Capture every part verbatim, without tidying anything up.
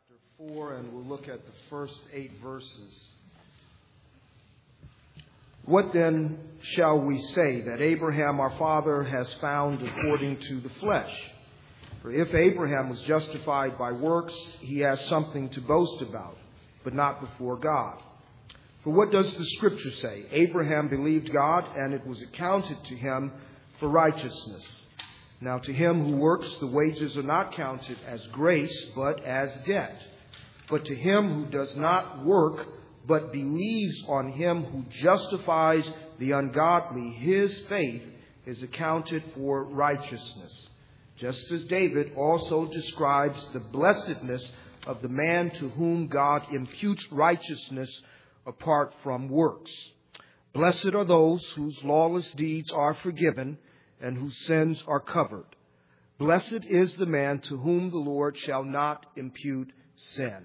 chapter four, and we'll look at the first eight verses. What then shall we say that Abraham our father has found according to the flesh? For if Abraham was justified by works, he has something to boast about, but not before God. For what does the Scripture say? Abraham believed God, and it was accounted to him for righteousness. Now to him who works, the wages are not counted as grace, but as debt. But to him who does not work, but believes on him who justifies the ungodly, his faith is accounted for righteousness. Just as David also describes the blessedness of the man to whom God imputes righteousness apart from works. Blessed are those whose lawless deeds are forgiven and whose sins are covered. Blessed is the man to whom the Lord shall not impute sin.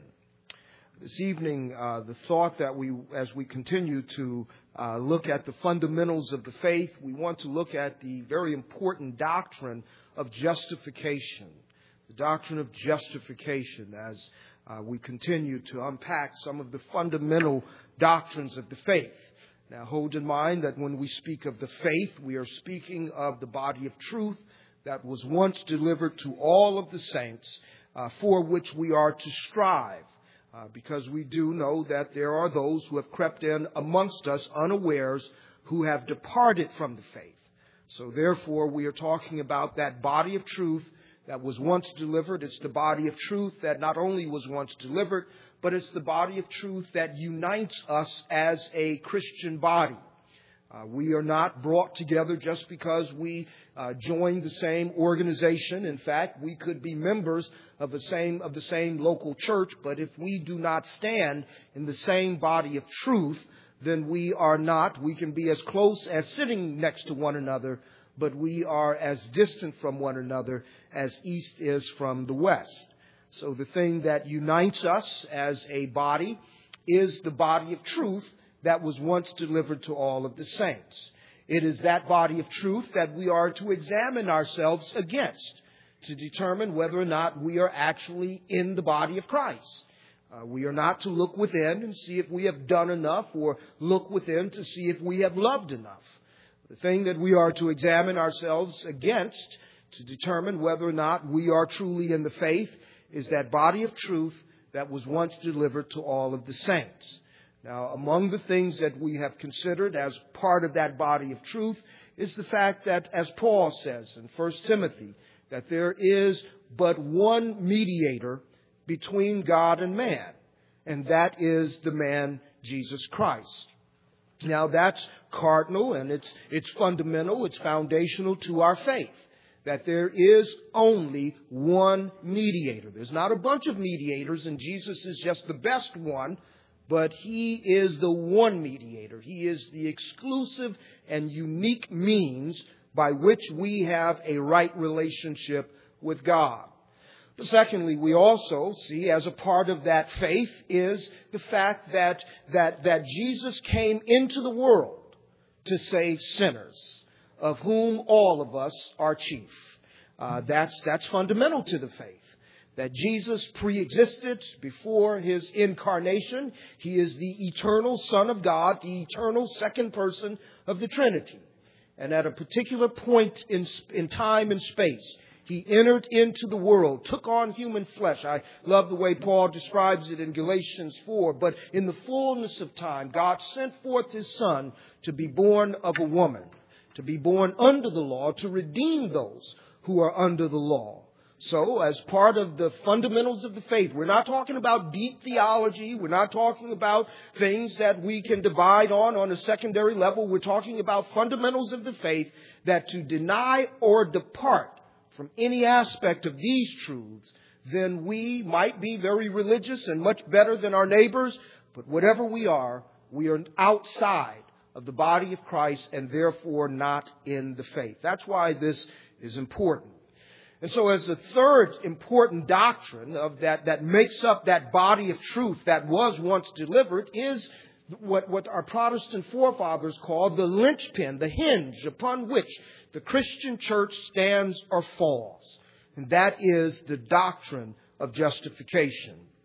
This evening, uh, the thought that we, as we continue to uh, look at the fundamentals of the faith, we want to look at the very important doctrine of justification. The doctrine of justification as uh, we continue to unpack some of the fundamental doctrines of the faith. Now, hold in mind that when we speak of the faith, we are speaking of the body of truth that was once delivered to all of the saints, uh, for which we are to strive. Uh, because we do know that there are those who have crept in amongst us unawares who have departed from the faith. So therefore, we are talking about that body of truth that was once delivered. It's the body of truth that not only was once delivered, but it's the body of truth that unites us as a Christian body. Uh, we are not brought together just because we uh, joined the same organization. In fact, we could be members of the same of the same local church, but if we do not stand in the same body of truth, then we are not. We can be as close as sitting next to one another, but we are as distant from one another as east is from the west. So the thing that unites us as a body is the body of truth that was once delivered to all of the saints. It is that body of truth that we are to examine ourselves against to determine whether or not we are actually in the body of Christ. Uh, we are not to look within and see if we have done enough, or look within to see if we have loved enough. The thing that we are to examine ourselves against to determine whether or not we are truly in the faith is that body of truth that was once delivered to all of the saints. Now, among the things that we have considered as part of that body of truth is the fact that, as Paul says in First Timothy, that there is but one mediator between God and man, and that is the man Jesus Christ. Now, that's cardinal, and it's it's fundamental, it's foundational to our faith, that there is only one mediator. There's not a bunch of mediators, and Jesus is just the best one, but He is the one mediator. He is the exclusive and unique means by which we have a right relationship with God. But secondly, we also see as a part of that faith is the fact that, that, that Jesus came into the world to save sinners, of whom all of us are chief. Uh, that's, that's fundamental to the faith. That Jesus pre-existed before His incarnation. He is the eternal Son of God, the eternal second person of the Trinity. And at a particular point in, in time and space, He entered into the world, took on human flesh. I love the way Paul describes it in Galatians four. But in the fullness of time, God sent forth His Son to be born of a woman, to be born under the law, to redeem those who are under the law. So, as part of the fundamentals of the faith, we're not talking about deep theology. We're not talking about things that we can divide on on a secondary level. We're talking about fundamentals of the faith, that to deny or depart from any aspect of these truths, then we might be very religious and much better than our neighbors, but whatever we are, we are outside of the body of Christ and therefore not in the faith. That's why this is important. And so as a third important doctrine of that, that makes up that body of truth that was once delivered is what, what our Protestant forefathers called the linchpin, the hinge upon which the Christian church stands or falls. And that is the doctrine of justification.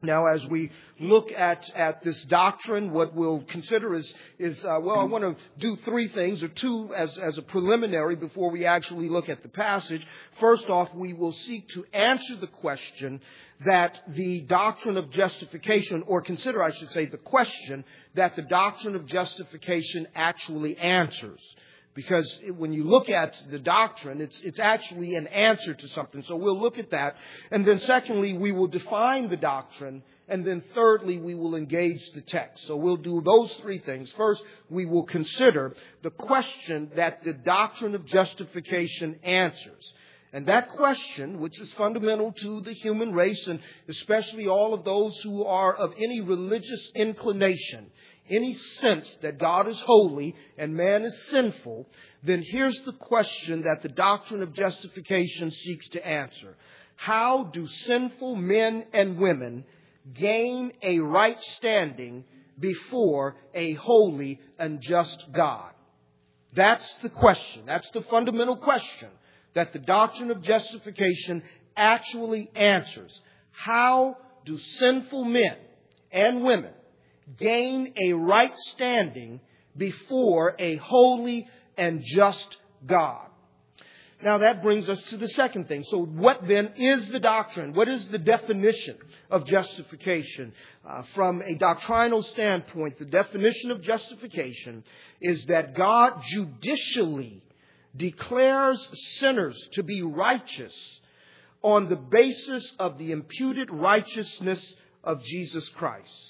Now, as we look at, at this doctrine, what we'll consider is, is uh, well, I want to do three things, or two as, as a preliminary before we actually look at the passage. First off, we will seek to answer the question that the doctrine of justification, or consider, I should say, the question that the doctrine of justification actually answers. Because when you look at the doctrine, it's, it's actually an answer to something. So we'll look at that. And then secondly, we will define the doctrine. And then thirdly, we will engage the text. So we'll do those three things. First, we will consider the question that the doctrine of justification answers. And that question, which is fundamental to the human race, and especially all of those who are of any religious inclination, any sense that God is holy and man is sinful, then here's the question that the doctrine of justification seeks to answer. How do sinful men and women gain a right standing before a holy and just God? That's the question. That's the fundamental question that the doctrine of justification actually answers. How do sinful men and women gain a right standing before a holy and just God? Now that brings us to the second thing. So what then is the doctrine? What is the definition of justification? Uh, from a doctrinal standpoint, the definition of justification is that God judicially declares sinners to be righteous on the basis of the imputed righteousness of Jesus Christ.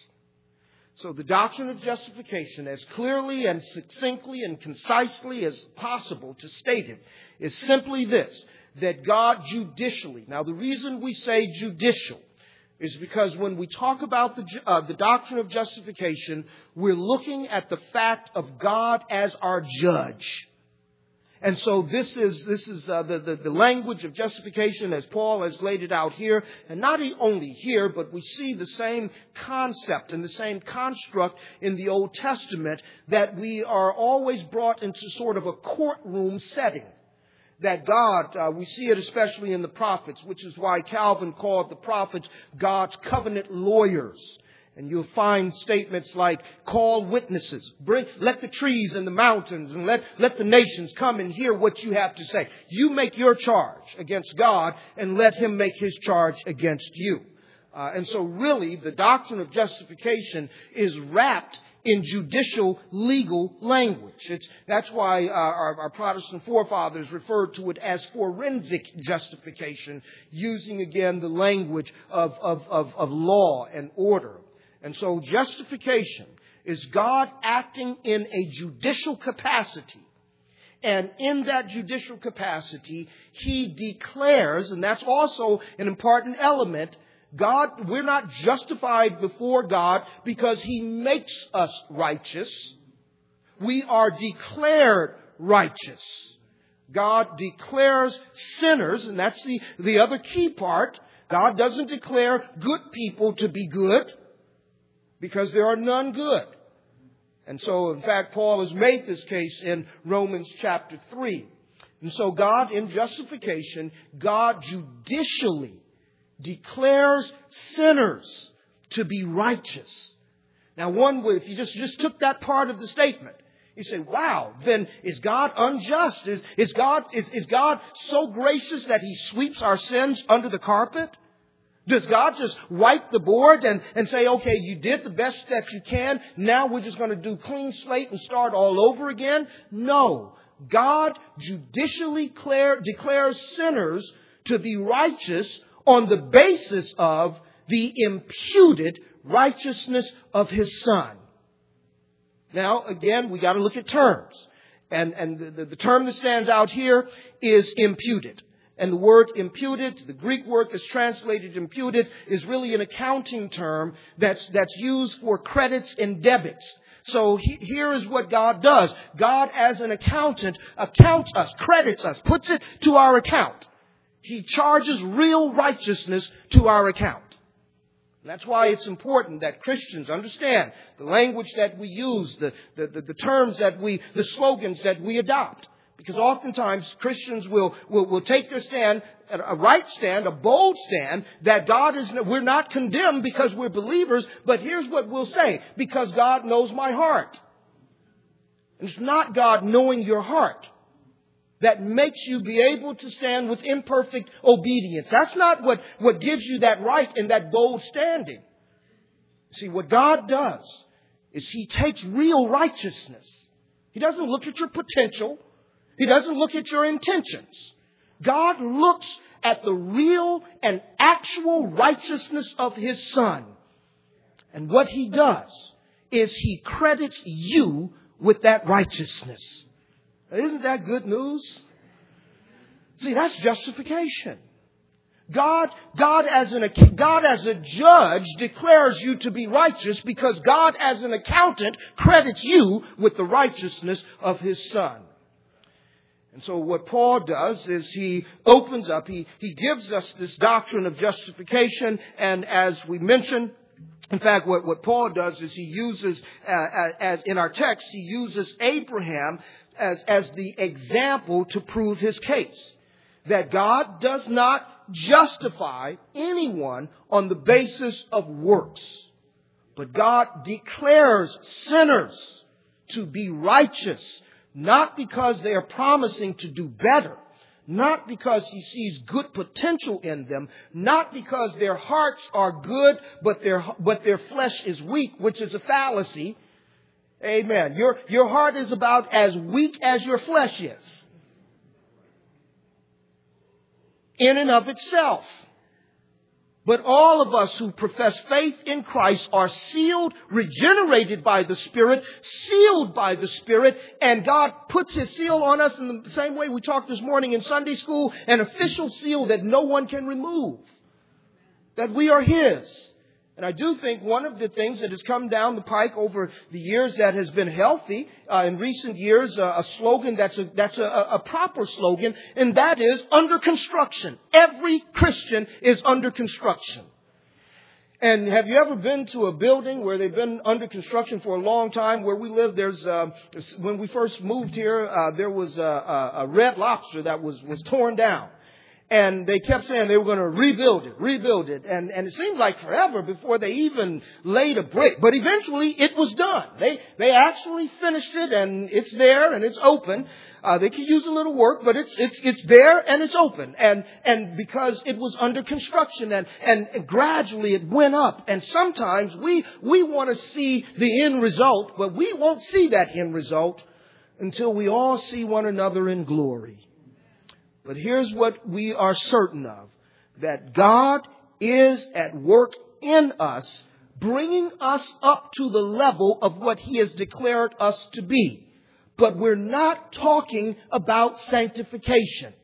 So the doctrine of justification, as clearly and succinctly and concisely as possible to state it, is simply this, that God judicially, now the reason we say judicial is because when we talk about the, uh, the doctrine of justification, we're looking at the fact of God as our judge. And so this is this is uh, the, the, the language of justification as Paul has laid it out here. And not only here, but we see the same concept and the same construct in the Old Testament, that we are always brought into sort of a courtroom setting. That God, uh, we see it especially in the prophets, which is why Calvin called the prophets God's covenant lawyers. And you'll find statements like, call witnesses, bring, let the trees and the mountains and let, let the nations come and hear what you have to say. You make your charge against God and let Him make His charge against you. Uh, and so really the doctrine of justification is wrapped in judicial legal language. It's, that's why uh, our, our Protestant forefathers referred to it as forensic justification, using again the language of, of, of, of law and order. And so justification is God acting in a judicial capacity. And in that judicial capacity, He declares, and that's also an important element, God, we're not justified before God because He makes us righteous. We are declared righteous. God declares sinners, and that's the, the other key part. God doesn't declare good people to be good, because there are none good. And so, in fact, Paul has made this case in Romans chapter three. And so God, in justification, God judicially declares sinners to be righteous. Now, one way, if you just, just took that part of the statement, you say, wow, then is God unjust? Is, is, God, is, is God so gracious that He sweeps our sins under the carpet? Does God just wipe the board and, and say, okay, you did the best that you can. Now we're just going to do clean slate and start all over again? No. God judicially declare, declares sinners to be righteous on the basis of the imputed righteousness of His Son. Now, again, we got to look at terms. And, and the, the, the term that stands out here is imputed. And the word imputed, the Greek word that's translated imputed, is really an accounting term that's, that's used for credits and debits. So he, here is what God does. God, as an accountant, accounts us, credits us, puts it to our account. He charges real righteousness to our account. And that's why it's important that Christians understand the language that we use, the, the, the, the terms that we, the slogans that we adopt. Because oftentimes Christians will, will, will take their stand, a right stand, a bold stand, that God is, we're not condemned because we're believers, but here's what we'll say, because God knows my heart. And it's not God knowing your heart that makes you be able to stand with imperfect obedience. That's not what, what gives you that right and that bold standing. See, what God does is He takes real righteousness. He doesn't look at your potential. He doesn't look at your intentions. God looks at the real and actual righteousness of His Son. And what He does is He credits you with that righteousness. Isn't that good news? See, that's justification. God, God as an, God as a judge declares you to be righteous because God as an accountant credits you with the righteousness of His Son. And so what Paul does is he opens up, he, he gives us this doctrine of justification. And as we mentioned, in fact, what, what Paul does is he uses, uh, as in our text, he uses Abraham as, as the example to prove his case. That God does not justify anyone on the basis of works. But God declares sinners to be righteous, not because they are promising to do better, not because He sees good potential in them, not because their hearts are good, but their, but their flesh is weak, which is a fallacy. Amen. Your, your heart is about as weak as your flesh is. In and of itself. But all of us who profess faith in Christ are sealed, regenerated by the Spirit, sealed by the Spirit, and God puts His seal on us in the same way we talked this morning in Sunday school, an official seal that no one can remove. That we are His. And I do think one of the things that has come down the pike over the years that has been healthy, uh, in recent years, uh, a slogan that's a, that's a, a proper slogan, and that is under construction. Every Christian is under construction. And have you ever been to a building where they've been under construction for a long time? Where we live, there's, uh, when we first moved here, uh, there was a, a, a Red Lobster that was, was torn down. And they kept saying they were going to rebuild it, rebuild it. And, and it seemed like forever before they even laid a brick. But eventually it was done. They, they actually finished it, and it's there and it's open. Uh, they could use a little work, but it's, it's, it's there and it's open. And, and because it was under construction, and, and gradually it went up. And sometimes we, we want to see the end result, but we won't see that end result until we all see one another in glory. But here's what we are certain of, that God is at work in us, bringing us up to the level of what He has declared us to be. But we're not talking about sanctification.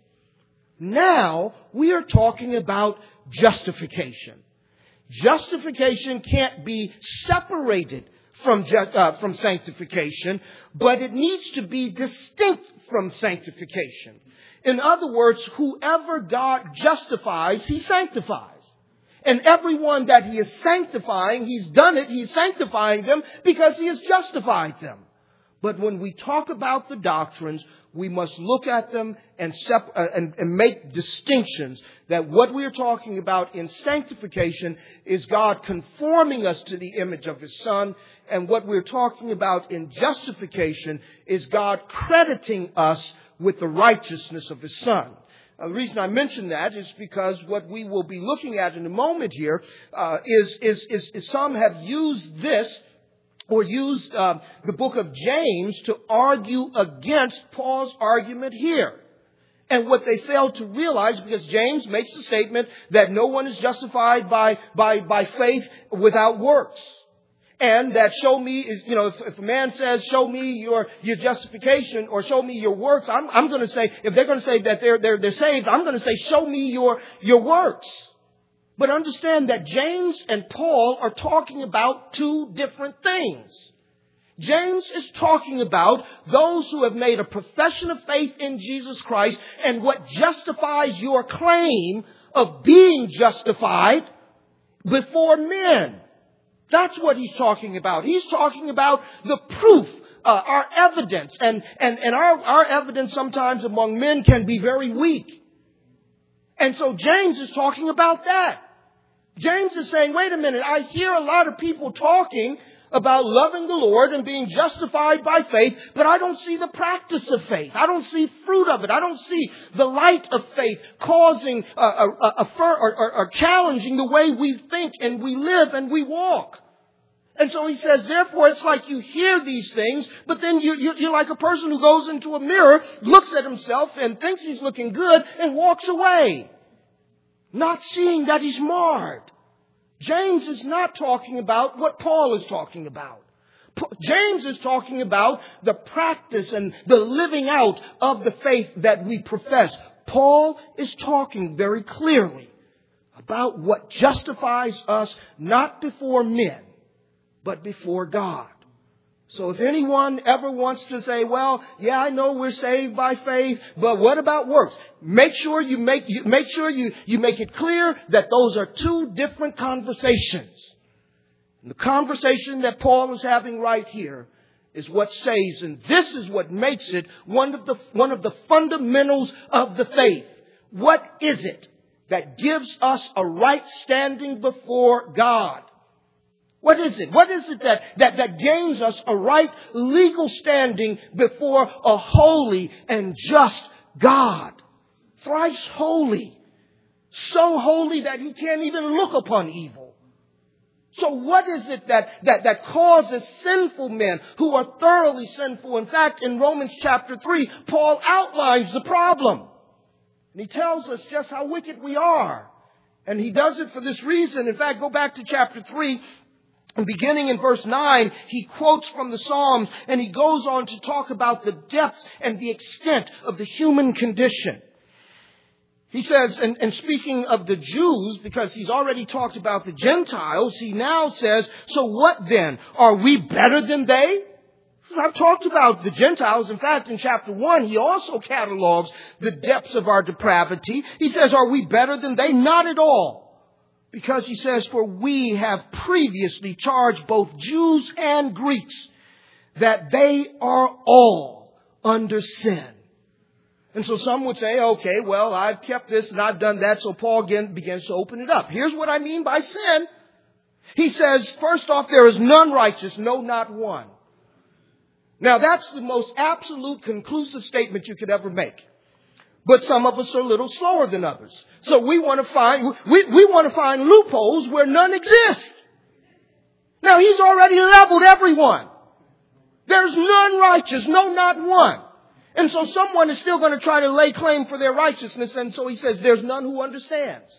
Now we are talking about justification. Justification can't be separated from, uh, from sanctification, but it needs to be distinct from sanctification. In other words, whoever God justifies, He sanctifies. And everyone that He is sanctifying, He's done it, He's sanctifying them because He has justified them. But when we talk about the doctrines, we must look at them and, sep- uh, and, and make distinctions, that what we are talking about in sanctification is God conforming us to the image of His Son. And what we're talking about in justification is God crediting us with the righteousness of His Son. Now, the reason I mention that is because what we will be looking at in a moment here uh, is, is, is, is some have used this or used uh, the book of James to argue against Paul's argument here. And what they fail to realize, because James makes the statement that no one is justified by, by, by faith without works. And that show me is, you know, if, if a man says, show me your, your justification or show me your works, I'm, I'm going to say, if they're going to say that they're, they're, they're saved, I'm going to say, show me your, your works. But understand that James and Paul are talking about two different things. James is talking about those who have made a profession of faith in Jesus Christ, and what justifies your claim of being justified before men. That's what he's talking about. He's talking about the proof uh, our evidence. And, and, and our, our evidence sometimes among men can be very weak. And so James is talking about that. James is saying, wait a minute, I hear a lot of people talking about loving the Lord and being justified by faith, but I don't see the practice of faith. I don't see fruit of it. I don't see the light of faith causing uh, a, a, a fir- or, or, or challenging the way we think and we live and we walk. And so he says, therefore, it's like you hear these things, but then you, you, you're like a person who goes into a mirror, looks at himself and thinks he's looking good and walks away, not seeing that he's marred. James is not talking about what Paul is talking about. James is talking about the practice and the living out of the faith that we profess. Paul is talking very clearly about what justifies us not before men, but before God. So if anyone ever wants to say, well, yeah, I know we're saved by faith, but what about works? Make sure you make, you, make sure you, you make it clear that those are two different conversations. And the conversation that Paul is having right here is what saves, and this is what makes it one of the, one of the fundamentals of the faith. What is it that gives us a right standing before God? What is it? What is it that, that, that gains us a right legal standing before a holy and just God? Thrice holy. So holy that he can't even look upon evil. So what is it that, that, that causes sinful men who are thoroughly sinful? In fact, in Romans chapter three, Paul outlines the problem. And he tells us just how wicked we are. And he does it for this reason. In fact, go back to chapter three. And beginning in verse nine, he quotes from the Psalms and he goes on to talk about the depths and the extent of the human condition. He says, and, and speaking of the Jews, because he's already talked about the Gentiles, he now says, so what then? Are we better than they? I've talked about the Gentiles. In fact, in chapter one, he also catalogs the depths of our depravity. He says, are we better than they? Not at all. Because he says, for we have previously charged both Jews and Greeks that they are all under sin. And so some would say, okay, well, I've kept this and I've done that. So Paul again begins to open it up. Here's what I mean by sin. He says, first off, there is none righteous, no, not one. Now, that's the most absolute conclusive statement you could ever make. But some of us are a little slower than others. So we want to find, we, we want to find loopholes where none exist. Now he's already leveled everyone. There's none righteous, no, not one. And so someone is still going to try to lay claim for their righteousness. And so he says, there's none who understands.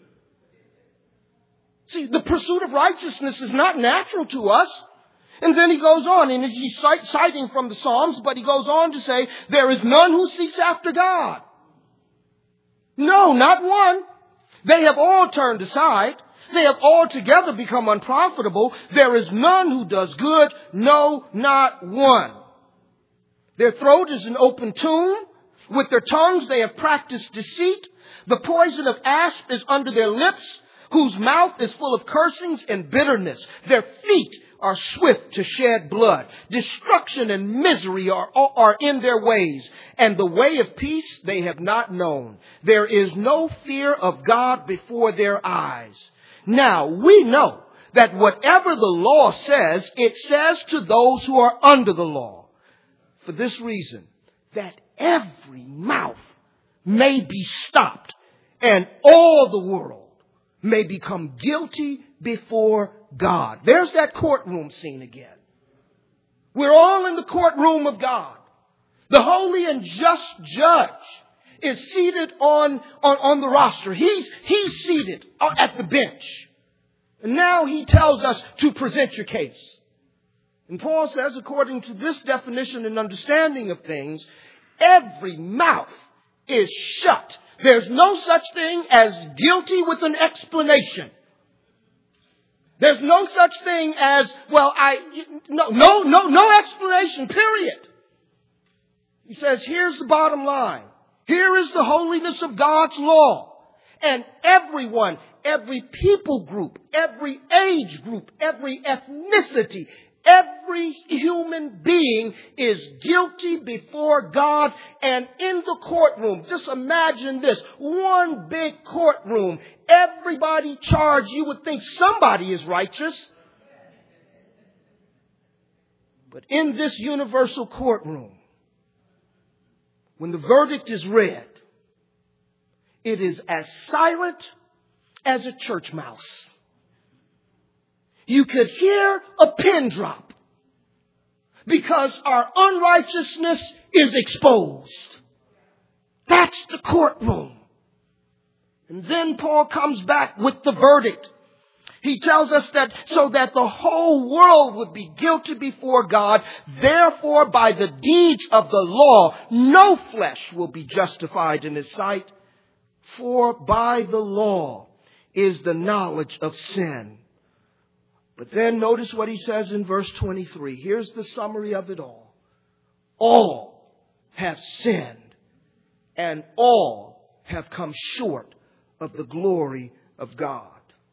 See, the pursuit of righteousness is not natural to us. And then he goes on, and he's citing from the Psalms, but he goes on to say, there is none who seeks after God. No, not one. They have all turned aside. They have altogether become unprofitable. There is none who does good. No, not one. Their throat is an open tomb. With their tongues they have practiced deceit. The poison of asp is under their lips, whose mouth is full of cursings and bitterness. Their feet are swift to shed blood. Destruction and misery are, are in their ways, and the way of peace they have not known. There is no fear of God before their eyes. Now, we know that whatever the law says, it says to those who are under the law. For this reason, that every mouth may be stopped, and all the world may become guilty before God. There's that courtroom scene again. We're all in the courtroom of God. The holy and just judge is seated on, on, on the roster. He's, he's seated at the bench. And now he tells us to present your case. And Paul says, according to this definition and understanding of things, every mouth is shut. There's no such thing as guilty with an explanation. There's no such thing as, well, I, no, no, no, no explanation, period. He says, here's the bottom line. Here is the holiness of God's law. And everyone, every people group, every age group, every ethnicity, Every human being is guilty before God, and in the courtroom, just imagine this, one big courtroom, everybody charged, you would think somebody is righteous. But in this universal courtroom, when the verdict is read, it is as silent as a church mouse. You could hear a pin drop because our unrighteousness is exposed. That's the courtroom. And then Paul comes back with the verdict. He tells us that so that the whole world would be guilty before God, therefore by the deeds of the law, no flesh will be justified in his sight. For by the law is the knowledge of sin. But then notice what he says in verse twenty-three. Here's the summary of it all. All have sinned, and all have come short of the glory of God.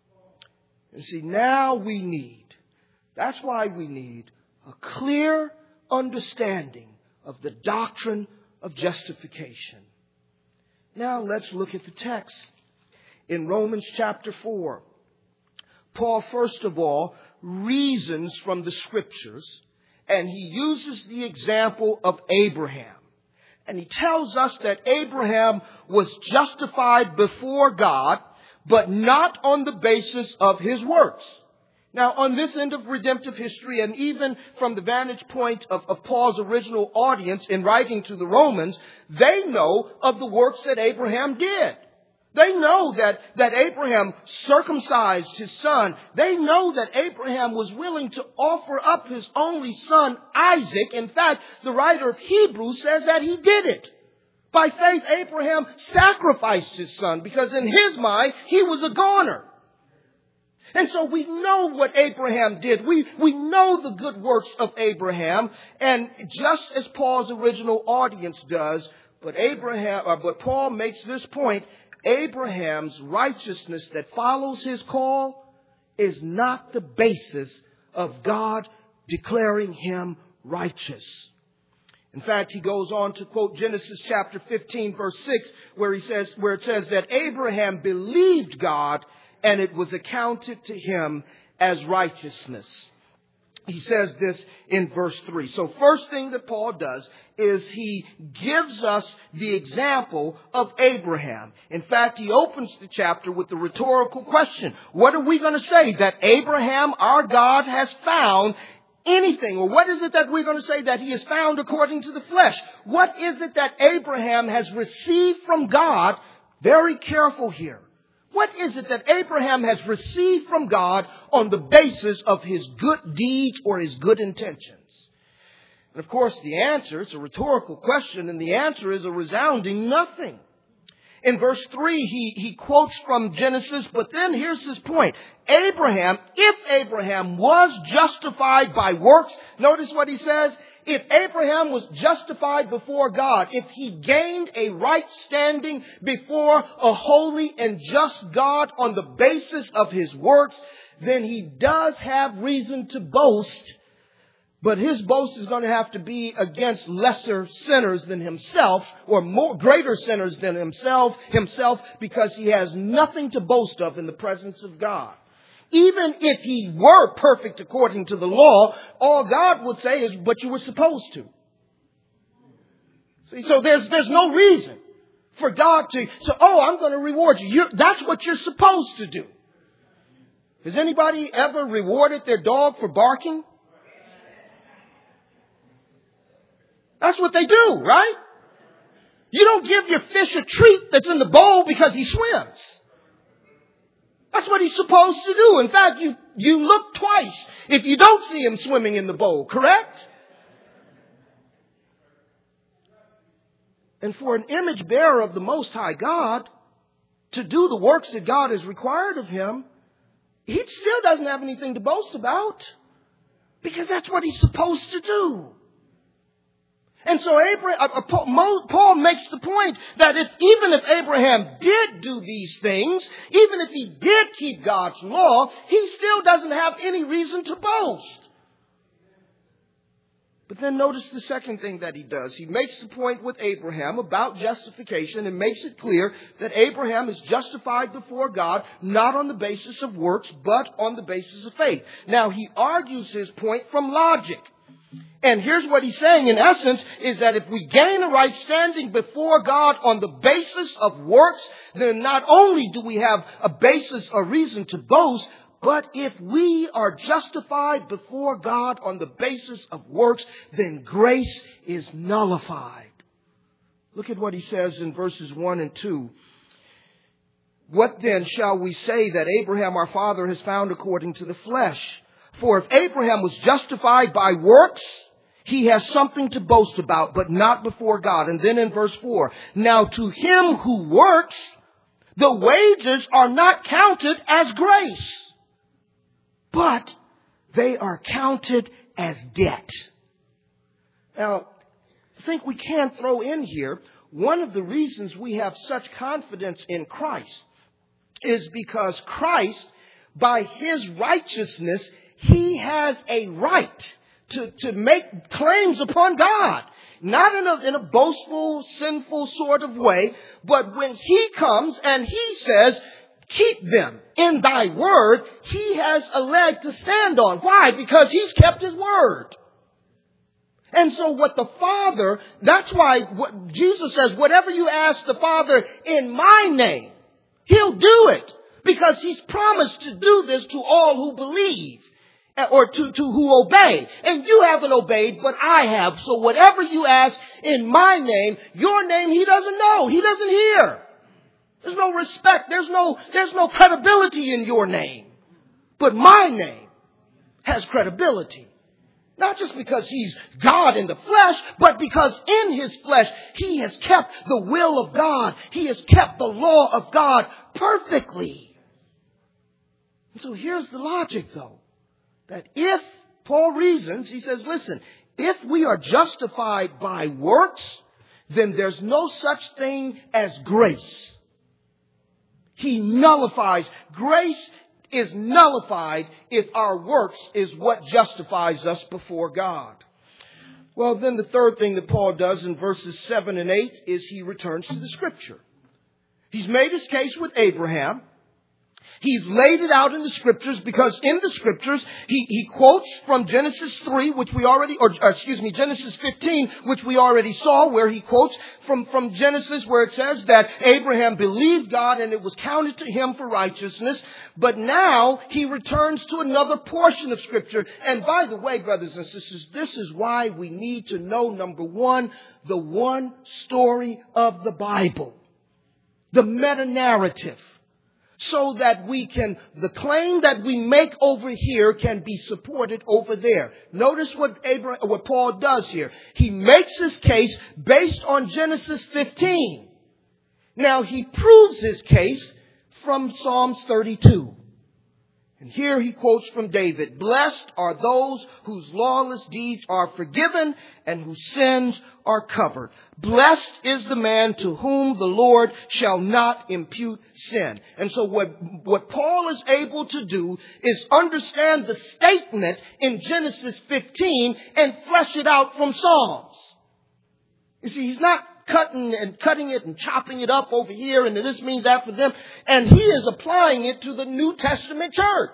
And see, now we need, that's why we need a clear understanding of the doctrine of justification. Now let's look at the text. In Romans chapter four, Paul, first of all, reasons from the scriptures, and he uses the example of Abraham. And he tells us that Abraham was justified before God, but not on the basis of his works. Now, on this end of redemptive history, and even from the vantage point of, of Paul's original audience in writing to the Romans, they know of the works that Abraham did. They know that, that Abraham circumcised his son. They know that Abraham was willing to offer up his only son, Isaac. In fact, the writer of Hebrews says that he did it. By faith, Abraham sacrificed his son because in his mind, he was a goner. And so we know what Abraham did. We, we know the good works of Abraham. And just as Paul's original audience does, but Abraham, or, but Paul makes this point, Abraham's righteousness that follows his call is not the basis of God declaring him righteous. In fact, he goes on to quote Genesis chapter fifteen, verse six, where he says, where it says that Abraham believed God and it was accounted to him as righteousness. He says this in verse three. So first thing that Paul does is he gives us the example of Abraham. In fact, he opens the chapter with the rhetorical question. What are we going to say? That Abraham, our God, has found anything? Or what is it that we're going to say that he has found according to the flesh? What is it that Abraham has received from God? Very careful here. What is it that Abraham has received from God on the basis of his good deeds or his good intentions? And of course, the answer, it's a rhetorical question, and the answer is a resounding nothing. In verse three, he, he quotes from Genesis, but then here's his point. Abraham, if Abraham was justified by works, notice what he says. If Abraham was justified before God, if he gained a right standing before a holy and just God on the basis of his works, then he does have reason to boast. But his boast is going to have to be against lesser sinners than himself, or more greater sinners than himself, himself, because he has nothing to boast of in the presence of God. Even if he were perfect according to the law, all God would say is, but you were supposed to. See, so there's, there's no reason for God to say, oh, I'm going to reward you. You're, that's what you're supposed to do. Has anybody ever rewarded their dog for barking? That's what they do, right? You don't give your fish a treat that's in the bowl because he swims. That's what he's supposed to do. In fact, you, you look twice if you don't see him swimming in the bowl, correct? And for an image bearer of the Most High God to do the works that God has required of him, he still doesn't have anything to boast about because that's what he's supposed to do. And so Abraham, uh, Paul, Paul makes the point that if even if Abraham did do these things, even if he did keep God's law, he still doesn't have any reason to boast. But then notice the second thing that he does. He makes the point with Abraham about justification and makes it clear that Abraham is justified before God, not on the basis of works, but on the basis of faith. Now, he argues his point from logic. And here's what he's saying, in essence, is that if we gain a right standing before God on the basis of works, then not only do we have a basis, a reason to boast, but if we are justified before God on the basis of works, then grace is nullified. Look at what he says in verses one and two. What then shall we say that Abraham our father has found according to the flesh? For if Abraham was justified by works, he has something to boast about, but not before God. And then in verse four, now to him who works, the wages are not counted as grace, but they are counted as debt. Now, I think we can throw in here, one of the reasons we have such confidence in Christ is because Christ, by his righteousness, he has a right to, to make claims upon God. Not in a, in a boastful, sinful sort of way, but when he comes and he says, keep them in thy word, he has a leg to stand on. Why? Because he's kept his word. And so what the Father, that's why what Jesus says, whatever you ask the Father in my name, he'll do it. Because he's promised to do this to all who believe. Or to, to who obey. And you haven't obeyed, but I have. So whatever you ask in my name, your name he doesn't know. He doesn't hear. There's no respect. There's no, there's no credibility in your name. But my name has credibility. Not just because he's God in the flesh, but because in his flesh he has kept the will of God. He has kept the law of God perfectly. And so here's the logic, though. That if, Paul reasons, he says, listen, if we are justified by works, then there's no such thing as grace. He nullifies. Grace is nullified if our works is what justifies us before God. Well, then the third thing that Paul does in verses seven and eight is he returns to the Scripture. He's made his case with Abraham. He's laid it out in the Scriptures because in the Scriptures, he, he quotes from Genesis three, which we already, or, or excuse me, Genesis fifteen, which we already saw, where he quotes from, from Genesis where it says that Abraham believed God and it was counted to him for righteousness. But now he returns to another portion of Scripture. And by the way, brothers and sisters, this is why we need to know, number one, the one story of the Bible, the meta-narrative. So that we can, the claim that we make over here can be supported over there. Notice what Abraham, what Paul does here. He makes his case based on Genesis fifteen. Now he proves his case from Psalms thirty-two. And here he quotes from David, blessed are those whose lawless deeds are forgiven and whose sins are covered. Blessed is the man to whom the Lord shall not impute sin. And so what, what Paul is able to do is understand the statement in Genesis fifteen and flesh it out from Psalms. You see, he's not cutting and cutting it and chopping it up over here and this means that for them. And he is applying it to the New Testament church.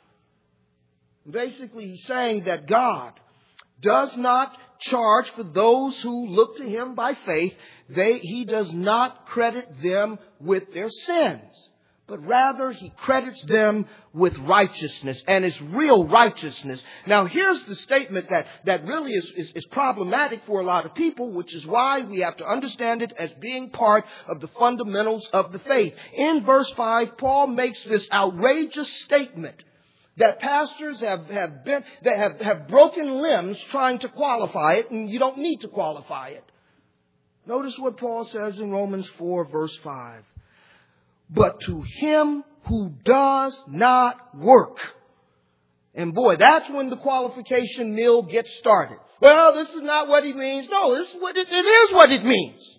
Basically, he's saying that God does not charge for those who look to him by faith. They, he does not credit them with their sins, but rather he credits them with righteousness, and it's real righteousness. Now, here's the statement that, that really is, is, is problematic for a lot of people, which is why we have to understand it as being part of the fundamentals of the faith. In verse five, Paul makes this outrageous statement that pastors have, have been, that have, have broken limbs trying to qualify it, and you don't need to qualify it. Notice what Paul says in Romans four, verse five. But to him who does not work. And boy, that's when the qualification mill gets started. Well, this is not what he means. No, this is what it, it is what it means.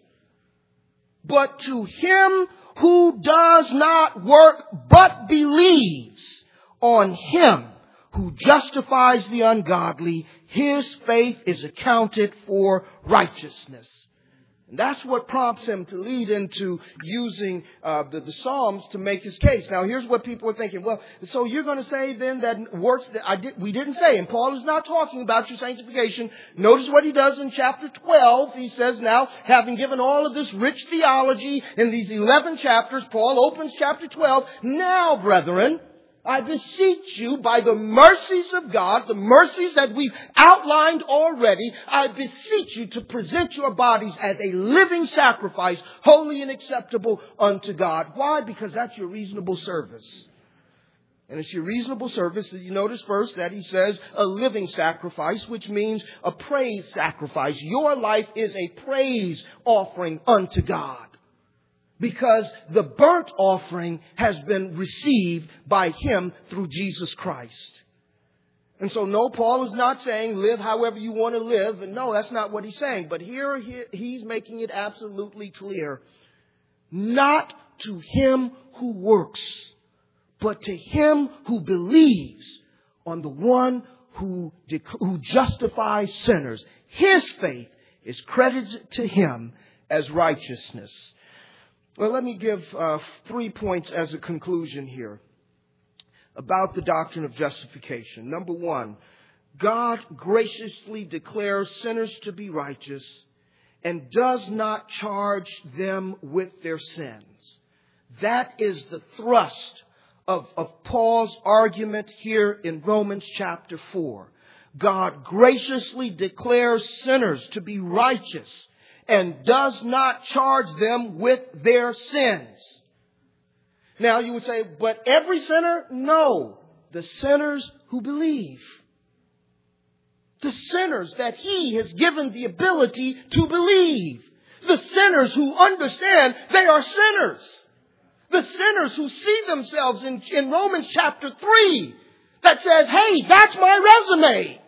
But to him who does not work, but believes on him who justifies the ungodly, his faith is accounted for righteousness. And that's what prompts him to lead into using uh, the, the Psalms to make his case. Now, here's what people are thinking. Well, so you're going to say then that works that I did, we didn't say, and Paul is not talking about your sanctification. Notice what he does in chapter twelve. He says, now, having given all of this rich theology in these eleven chapters, Paul opens chapter twelve. Now, brethren, I beseech you by the mercies of God, the mercies that we've outlined already, I beseech you to present your bodies as a living sacrifice, holy and acceptable unto God. Why? Because that's your reasonable service. And it's your reasonable service. You notice first that he says a living sacrifice, which means a praise sacrifice. Your life is a praise offering unto God. Because the burnt offering has been received by him through Jesus Christ. And so no, Paul is not saying live however you want to live. And no, that's not what he's saying. But here he, he's making it absolutely clear. Not to him who works, but to him who believes on the one who, who justifies sinners. His faith is credited to him as righteousness. Well, let me give uh, three points as a conclusion here about the doctrine of justification. Number one, God graciously declares sinners to be righteous and does not charge them with their sins. That is the thrust of, of Paul's argument here in Romans chapter four. God graciously declares sinners to be righteous and does not charge them with their sins. Now you would say, but every sinner? No. The sinners who believe. The sinners that he has given the ability to believe. The sinners who understand they are sinners. The sinners who see themselves in, in Romans chapter three that says, hey, that's my resume.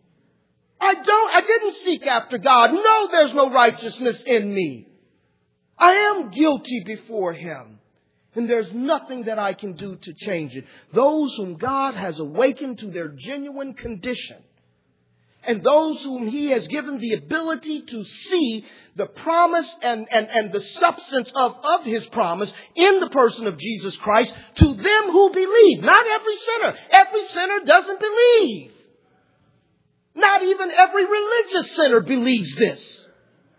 I don't, I didn't seek after God. No, there's no righteousness in me. I am guilty before him. And there's nothing that I can do to change it. Those whom God has awakened to their genuine condition, and those whom he has given the ability to see the promise and, and, and the substance of, of his promise in the person of Jesus Christ, to them who believe. Not every sinner. Every sinner doesn't believe. Not even every religious sinner believes this.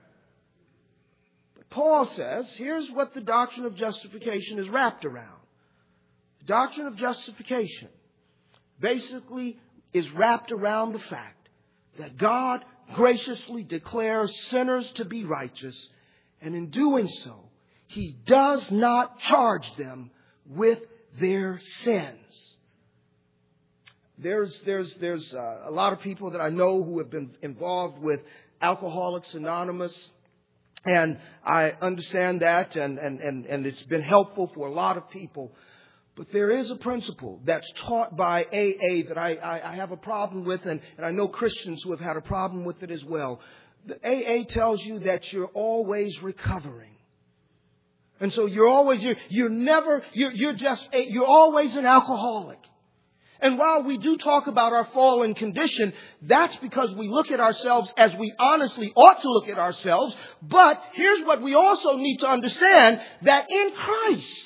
But Paul says, here's what the doctrine of justification is wrapped around. The doctrine of justification basically is wrapped around the fact that God graciously declares sinners to be righteous, and in doing so, he does not charge them with their sins. There's, there's, there's uh, a lot of people that I know who have been involved with Alcoholics Anonymous. And I understand that, and, and, and, and it's been helpful for a lot of people. But there is a principle that's taught by A A that I, I, I have a problem with, and, and I know Christians who have had a problem with it as well. The A A tells you that you're always recovering. And so you're always, you're, you're never, you're, you're just, a, you're always an alcoholic. And while we do talk about our fallen condition, that's because we look at ourselves as we honestly ought to look at ourselves. But here's what we also need to understand, that in Christ,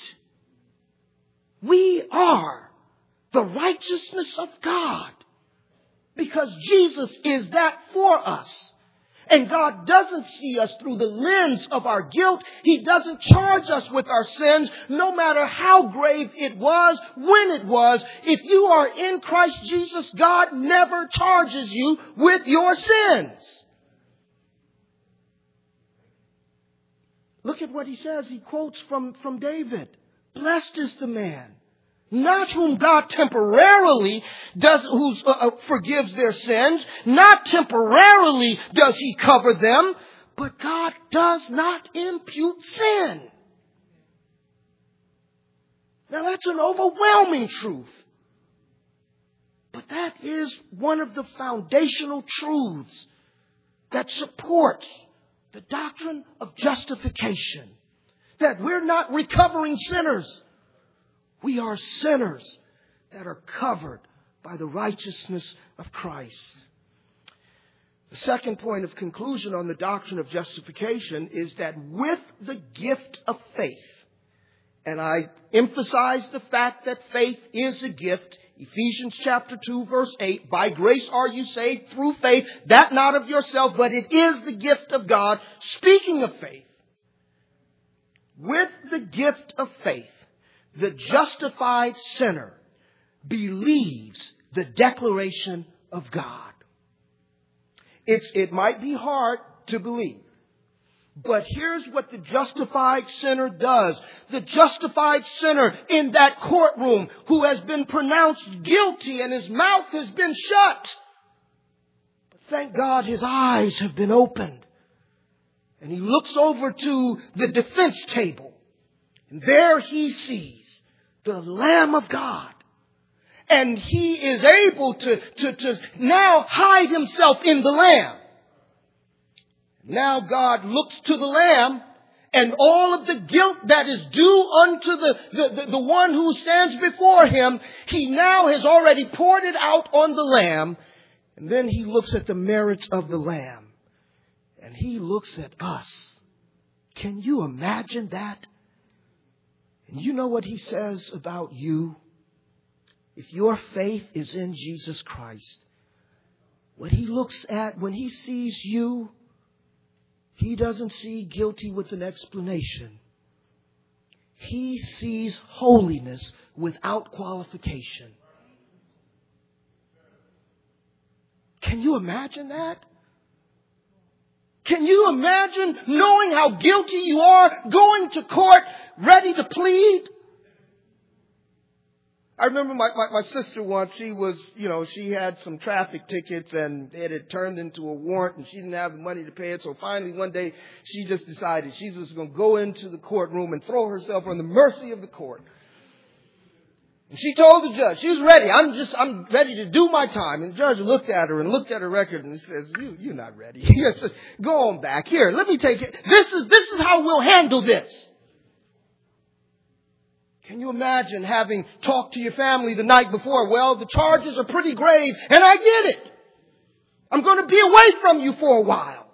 we are the righteousness of God. Because Jesus is that for us. And God doesn't see us through the lens of our guilt. He doesn't charge us with our sins, no matter how grave it was, when it was. If you are in Christ Jesus, God never charges you with your sins. Look at what he says. He quotes from, from David. Blessed is the man, not whom God temporarily does, who uh, forgives their sins. Not temporarily does he cover them, but God does not impute sin. Now that's an overwhelming truth. But that is one of the foundational truths that supports the doctrine of justification. That we're not recovering sinners. We are sinners that are covered by the righteousness of Christ. The second point of conclusion on the doctrine of justification is that with the gift of faith, and I emphasize the fact that faith is a gift, Ephesians chapter two, verse eight, by grace are you saved through faith, that not of yourself, but it is the gift of God. Speaking of faith, with the gift of faith, the justified sinner believes the declaration of God. It's, it might be hard to believe. But here's what the justified sinner does. The justified sinner in that courtroom who has been pronounced guilty and his mouth has been shut. But thank God his eyes have been opened. And he looks over to the defense table. And there he sees the Lamb of God. And he is able to, to, to now hide himself in the Lamb. Now God looks to the Lamb, and all of the guilt that is due unto the, the, the, the one who stands before him, he now has already poured it out on the Lamb. And then he looks at the merits of the Lamb. And he looks at us. Can you imagine that? And you know what he says about you? If your faith is in Jesus Christ, what he looks at when he sees you, he doesn't see guilty with an explanation. He sees holiness without qualification. Can you imagine that? Can you imagine knowing how guilty you are, going to court, ready to plead? I remember my, my, my sister once, she was, you know, she had some traffic tickets and it had turned into a warrant and she didn't have the money to pay it. So finally one day she just decided she's just going to go into the courtroom and throw herself on the mercy of the court. And she told the judge, she was ready. I'm just, I'm ready to do my time. And the judge looked at her and looked at her record and he says, you, you're not ready. He says, go on back. Here, let me take it. This is, this is how we'll handle this. Can you imagine having talked to your family the night before? Well, the charges are pretty grave, and I get it. I'm going to be away from you for a while.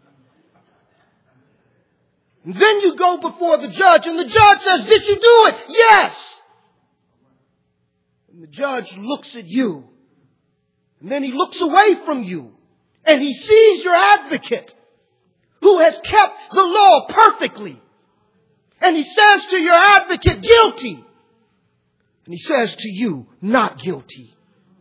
And then you go before the judge, and the judge says, did you do it? Yes. And the judge looks at you, and then he looks away from you, and he sees your advocate who has kept the law perfectly. And he says to your advocate, guilty. And he says to you, not guilty.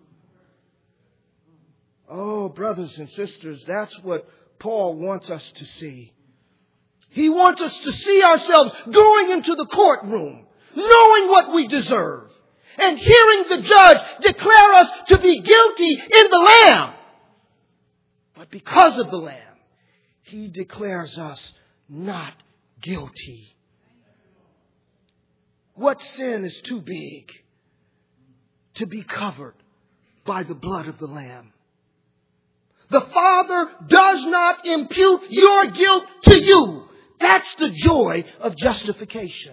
Oh, brothers and sisters, that's what Paul wants us to see. He wants us to see ourselves going into the courtroom, knowing what we deserve, and hearing the judge declare us to be guilty in the Lamb. But because of the Lamb, he declares us not guilty. What sin is too big to be covered by the blood of the Lamb? The Father does not impute your guilt to you. That's the joy of justification.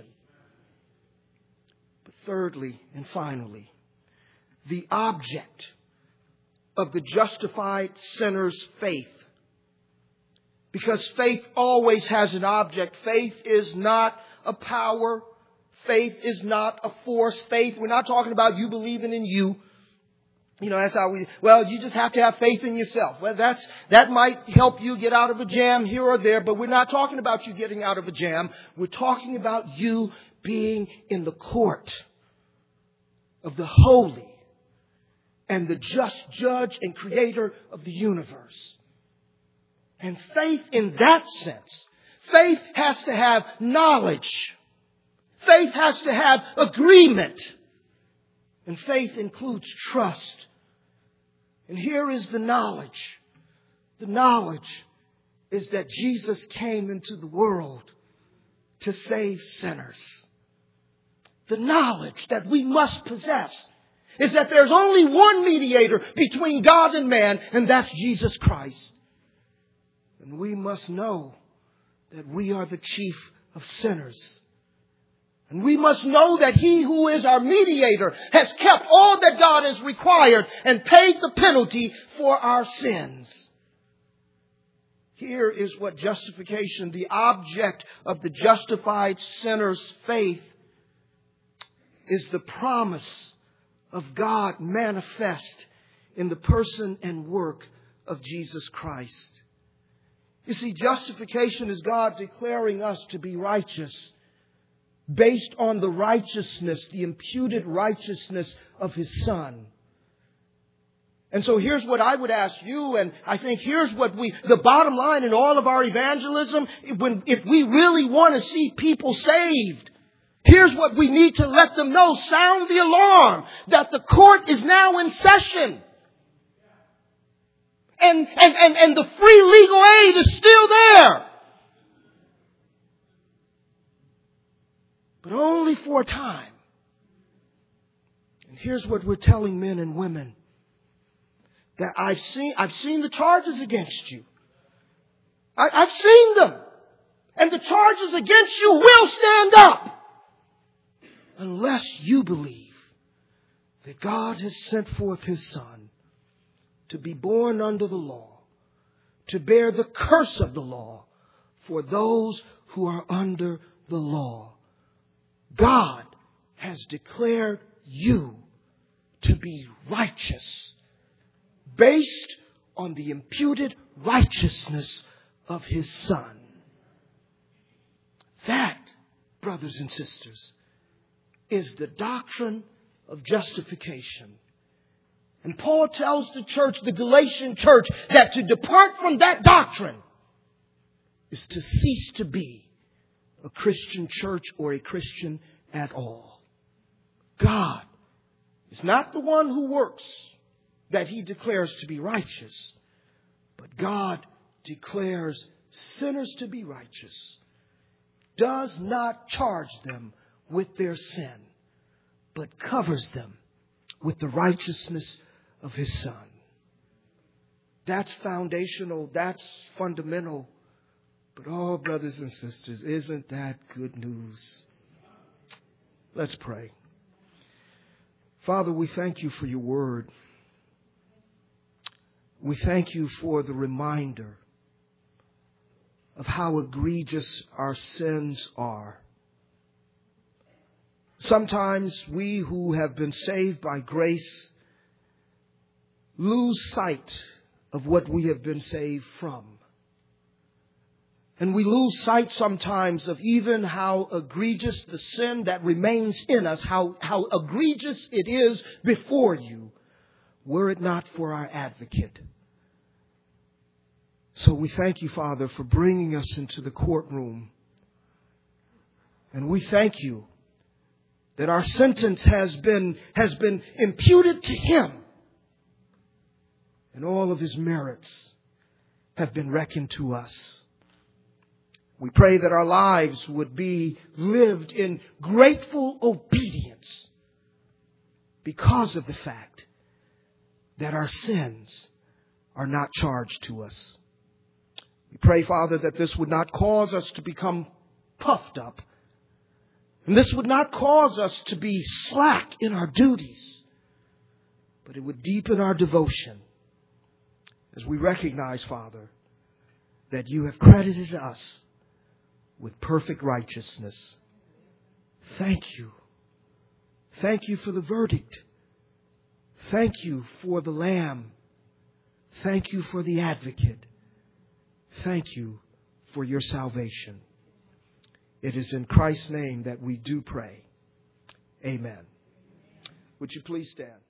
But thirdly and finally, the object of the justified sinner's faith. Because faith always has an object. Faith is not a power. Faith is not a force. Faith, we're not talking about you believing in you. You know, that's how we, well, you just have to have faith in yourself. Well, that's, that might help you get out of a jam here or there, but we're not talking about you getting out of a jam. We're talking about you being in the court of the holy and the just judge and creator of the universe. And faith in that sense, faith has to have knowledge. Faith has to have agreement. And faith includes trust. And here is the knowledge. The knowledge is that Jesus came into the world to save sinners. The knowledge that we must possess is that there's only one mediator between God and man, and that's Jesus Christ. And we must know that we are the chief of sinners. And we must know that He who is our mediator has kept all that God has required and paid the penalty for our sins. Here is what justification, the object of the justified sinner's faith, is the promise of God manifest in the person and work of Jesus Christ. You see, justification is God declaring us to be righteous based on the righteousness, the imputed righteousness of His Son. And so here's what I would ask you, and I think here's what we, the bottom line in all of our evangelism, when, if we really want to see people saved, here's what we need to let them know. Sound the alarm that the court is now in session. And, and, and, and the free legal aid is still there. But only for a time. And here's what we're telling men and women. That I've seen, I've seen the charges against you. I, I've seen them. And the charges against you will stand up. Unless you believe that God has sent forth His Son to be born under the law, to bear the curse of the law for those who are under the law. God has declared you to be righteous based on the imputed righteousness of His Son. That, brothers and sisters, is the doctrine of justification. And Paul tells the church, the Galatian church, that to depart from that doctrine is to cease to be a Christian church or a Christian at all. God is not the one who works that He declares to be righteous, but God declares sinners to be righteous, does not charge them with their sin, but covers them with the righteousness of His Son. That's foundational. That's fundamental. But oh, brothers and sisters, isn't that good news? Let's pray. Father, we thank You for Your word. We thank You for the reminder of how egregious our sins are. Sometimes we who have been saved by grace lose sight of what we have been saved from. And we lose sight sometimes of even how egregious the sin that remains in us, how, how egregious it is before You, were it not for our advocate. So we thank You, Father, for bringing us into the courtroom. And we thank You that our sentence has been, has been imputed to Him. And all of His merits have been reckoned to us. We pray that our lives would be lived in grateful obedience because of the fact that our sins are not charged to us. We pray, Father, that this would not cause us to become puffed up. And this would not cause us to be slack in our duties, but it would deepen our devotion as we recognize, Father, that You have credited us with perfect righteousness. Thank You. Thank You for the verdict. Thank You for the Lamb. Thank You for the advocate. Thank You for Your salvation. It is in Christ's name that we do pray. Amen. Would you please stand?